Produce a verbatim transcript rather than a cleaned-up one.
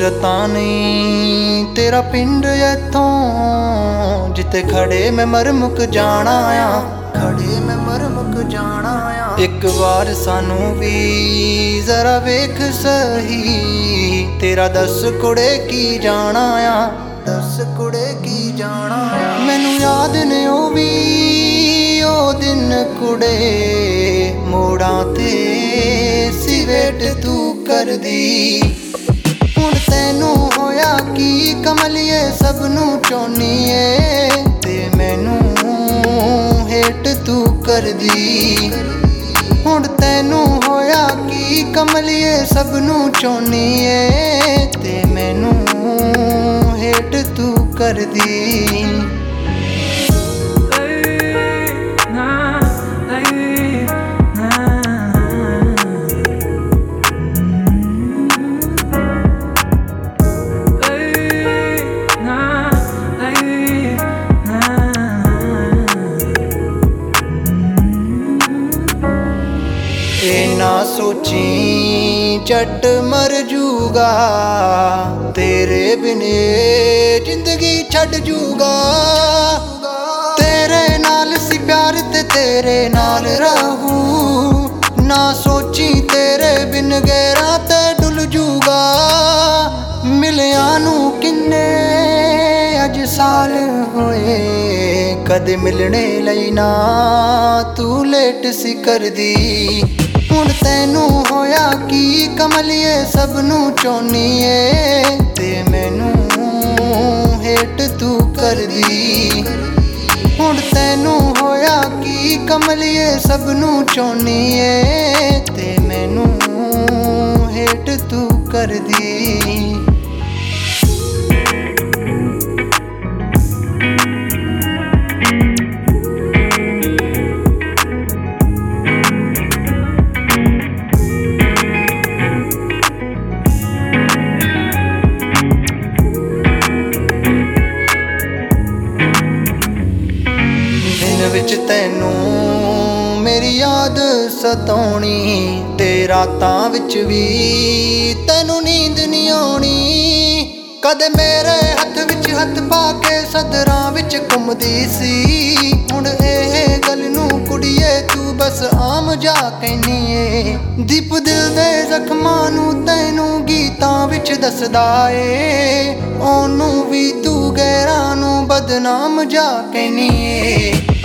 सूरतां नहीं तेरा पिंड इत्थों जिथे खड़े मैं मर मुक जाना आ खड़े मैं मर मुक जाना आ एक बार सानू भी जरा वेख सही तेरा दस कुड़े की जाना आ दस कुड़े की जाना आ मैनू याद ने ओ भी ओ दिन कुड़े मोड़ां ते सी वेट तू कर दी हुण तैनू होया की कमलिए सबनू चाहुंदी ए ते मैनू हेट तू कर दी हुण तैनू होया की कमलिए सबनू चाहुंदी ए ते मैनू हेट तू कर दी ना सोची झट मर जूगा तेरे बिने जिंदगी छड़ जूगा तेरे नाल सी प्यार ते तेरे नाल रहू ना सोची तेरे बिन गैरा ते डुल जूगा मिलिया नू किन्ने अज साल होए कदे मिलने लई ना तू लेट सी कर दी हुण तैनू होया की कमलिए सबनू चाहुंदी ए ते मैनू हेट तू कर दी हुण तैनू होया की कमलिए सबनू चाहुंदी ए ते मैनू हेट तू कर दी विच तैनू मेरी याद सताउणी ते रातां विच भी तैनू नींद नहीं आउणी कदे मेरे हथ विच हथ पा के सदरां विच घुमदी सी हुण इह गल नू कुड़िए तू बस आम जा कहनी ए दीप दिल दे जख्मां नू तैनू गीतां विच दसदा ए ओनू भी तू गैरां नू बदनाम जा कहनी ए